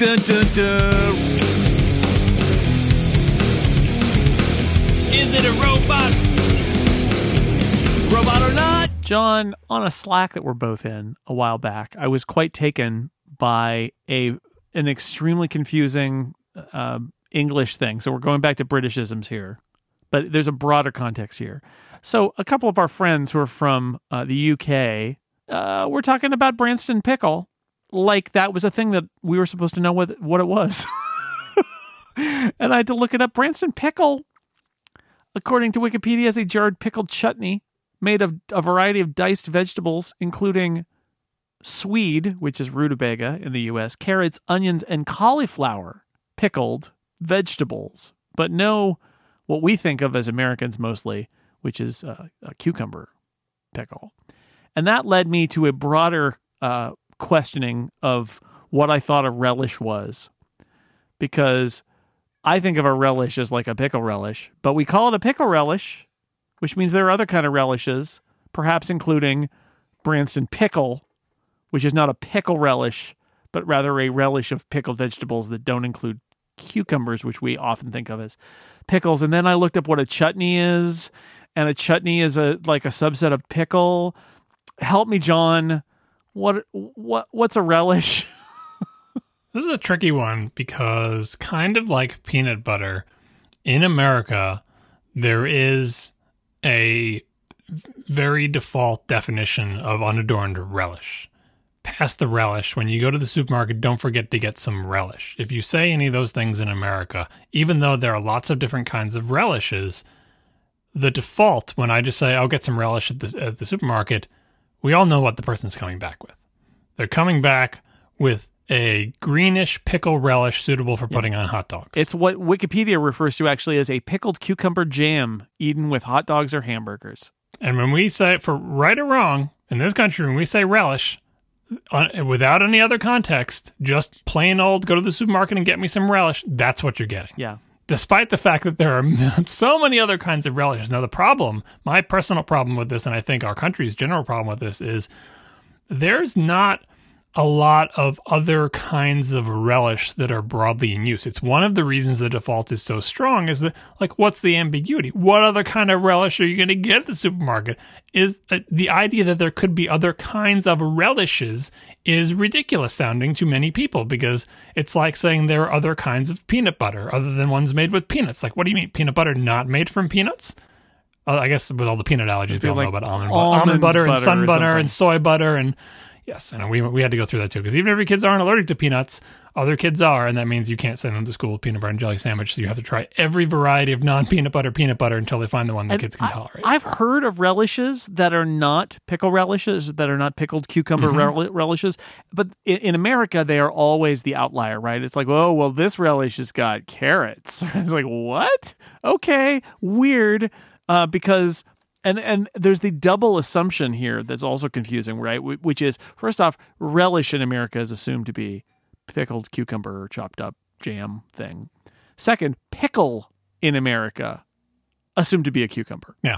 Dun, dun, dun. Is it a robot? Robot or not? John, on a Slack that we're both in a while back, I was quite taken by an extremely confusing English thing. So we're going back to Britishisms here, but there's a broader context here. So a couple of our friends who are from the UK, we're talking about Branston Pickle, like that was a thing that we were supposed to know what it was. And I had to look it up. Branston Pickle, according to Wikipedia, is a jarred pickled chutney made of a variety of diced vegetables, including swede, which is rutabaga in the U.S., carrots, onions, and cauliflower pickled vegetables, but no what we think of as Americans mostly, which is a cucumber pickle. And that led me to a broader questioning of what I thought a relish was, because I think of a relish as like a pickle relish, but we call it a pickle relish, which means there are other kind of relishes, perhaps including Branston Pickle, which is not a pickle relish, but rather a relish of pickled vegetables that don't include cucumbers, which we often think of as pickles. And then I looked up what a chutney is, and a chutney is like a subset of pickle. Help me, John. What's a relish? This is a tricky one because, kind of like peanut butter, in America, there is a very default definition of unadorned relish. Past the relish, when you go to the supermarket, don't forget to get some relish. If you say any of those things in America, even though there are lots of different kinds of relishes, the default, when I just say, I'll get some relish at the supermarket, we all know what the person's coming back with. They're coming back with a greenish pickle relish suitable for putting on hot dogs. It's what Wikipedia refers to actually as a pickled cucumber jam eaten with hot dogs or hamburgers. And when we say, for right or wrong, in this country, when we say relish, without any other context, just plain old, go to the supermarket and get me some relish, that's what you're getting. Yeah. Despite the fact that there are so many other kinds of relishes. Now, the problem, my personal problem with this, and I think our country's general problem with this, is there's not a lot of other kinds of relish that are broadly in use. It's one of the reasons the default is so strong is that, like, what's the ambiguity? What other kind of relish are you going to get at the supermarket? Is the idea that there could be other kinds of relishes is ridiculous sounding to many people, because it's like saying there are other kinds of peanut butter other than ones made with peanuts. Like, what do you mean? Peanut butter not made from peanuts? I guess with all the peanut allergies, we all know about almond butter and sun butter and soy butter and... Yes, and we had to go through that too, because even if your kids aren't allergic to peanuts, other kids are, and that means you can't send them to school with peanut butter and jelly sandwich, so you have to try every variety of non-peanut butter peanut butter until they find the one that kids can tolerate. I've heard of relishes that are not pickle relishes, that are not pickled cucumber relishes, but in America, they are always the outlier, right? It's like, oh, well, this relish has got carrots. It's like, what? Okay, weird, because... And there's the double assumption here that's also confusing, right? Which is, first off, relish in America is assumed to be pickled cucumber or chopped up jam thing. Second, pickle in America assumed to be a cucumber. Yeah.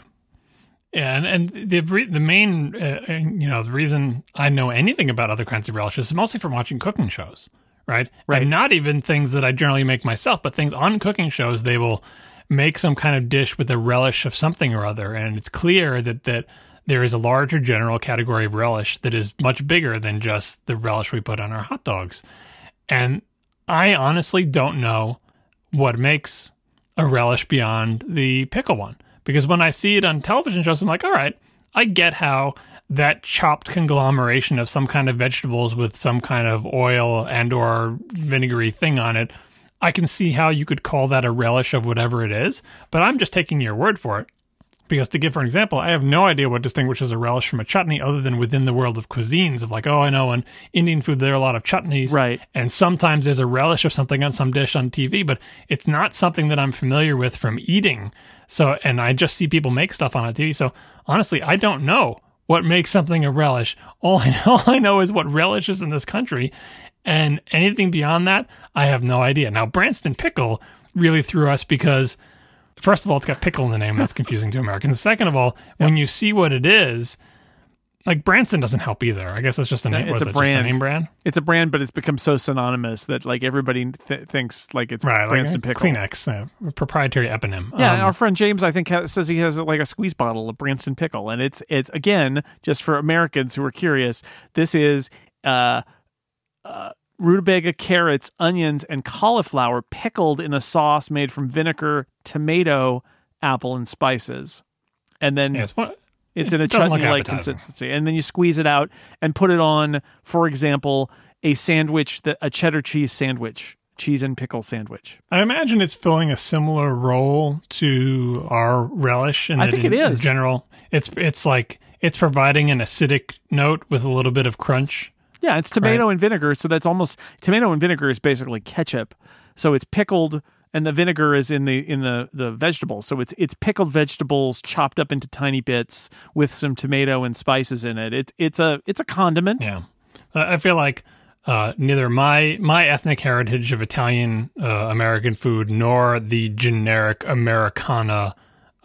And the main, the reason I know anything about other kinds of relishes is mostly from watching cooking shows, right? And not even things that I generally make myself, but things on cooking shows. They will make some kind of dish with a relish of something or other, and it's clear that there is a larger general category of relish that is much bigger than just the relish we put on our hot dogs. And I honestly don't know what makes a relish beyond the pickle one, because when I see it on television shows, I'm like, all right, I get how that chopped conglomeration of some kind of vegetables with some kind of oil and or vinegary thing on it, I can see how you could call that a relish of whatever it is, but I'm just taking your word for it. Because to give for an example, I have no idea what distinguishes a relish from a chutney other than within the world of cuisines of like, oh, I know in Indian food there are a lot of chutneys. Right. And sometimes there's a relish of something on some dish on TV, but it's not something that I'm familiar with from eating. So, and I just see people make stuff on TV. So honestly, I don't know what makes something a relish. All I know is what relish is in this country. And anything beyond that, I have no idea. Now, Branston Pickle really threw us because, first of all, it's got pickle in the name. That's confusing to Americans. Second of all, when you see what it is, Like Branson doesn't help either. I guess it's just a name. It's a brand. Just a name brand. It's a brand, but it's become so synonymous that like everybody thinks like it's right, Branston like Pickle. Kleenex, a proprietary eponym. Yeah, our friend James, I think, says he has like a squeeze bottle of Branston Pickle, and it's again, just for Americans who are curious, this is rutabaga, carrots, onions, and cauliflower pickled in a sauce made from vinegar, tomato, apple, and spices, and then it's in a chutney-like consistency, and then you squeeze it out and put it on, for example, a sandwich, a cheddar cheese sandwich, cheese and pickle sandwich. I imagine it's filling a similar role to our relish. I think it is. In general, it's like it's providing an acidic note with a little bit of crunch. Yeah, it's tomato and vinegar, so that's almost tomato and vinegar is basically ketchup. So it's pickled, and the vinegar is in the vegetables. So it's pickled vegetables chopped up into tiny bits with some tomato and spices in it. It's a condiment. Yeah, I feel like neither my ethnic heritage of Italian American food nor the generic Americana,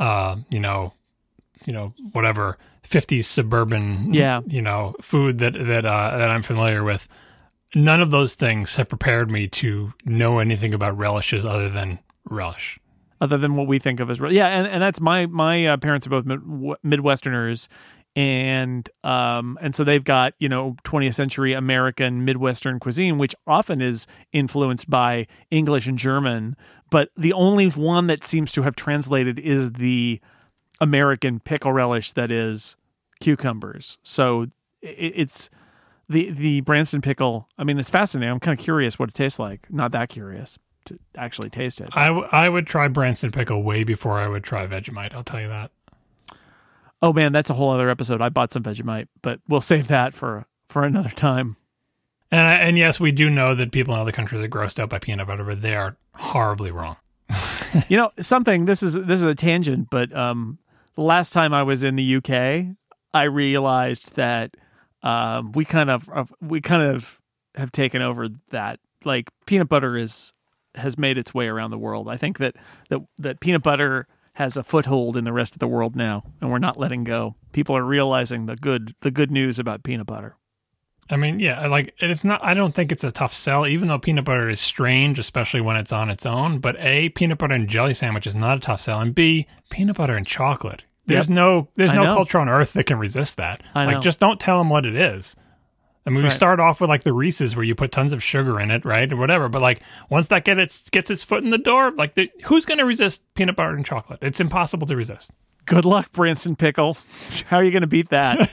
whatever 50s suburban, food that I'm familiar with. None of those things have prepared me to know anything about relishes other than relish. Other than what we think of as relish. Yeah, and that's my parents are both Midwesterners, and so they've got 20th century American Midwestern cuisine, which often is influenced by English and German, but the only one that seems to have translated is the American pickle relish that is cucumbers. So it's the Branston Pickle. I mean, it's fascinating. I'm kind of curious what it tastes like. Not that curious to actually taste it. I would try Branston Pickle way before I would try Vegemite. I'll tell you that. Oh man, that's a whole other episode. I bought some Vegemite, but we'll save that for another time. And yes, we do know that people in other countries are grossed out by peanut butter, but they are horribly wrong. Something. This is a tangent, but the last time I was in the UK, I realized that we kind of have taken over that. Like peanut butter has made its way around the world. I think that peanut butter has a foothold in the rest of the world now, and we're not letting go. People are realizing the good news about peanut butter. I mean, yeah, like it's not. I don't think it's a tough sell, even though peanut butter is strange, especially when it's on its own. But A, peanut butter and jelly sandwich is not a tough sell, and B, peanut butter and chocolate. There's no culture on earth that can resist that. Like, just don't tell them what it is. I mean, we start off with like the Reese's where you put tons of sugar in it, right, or whatever. But like once that gets its foot in the door, like who's going to resist peanut butter and chocolate? It's impossible to resist. Good luck, Branston Pickle. How are you going to beat that?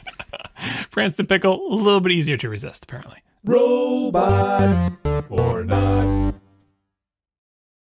Branston Pickle, a little bit easier to resist, apparently. Robot or not.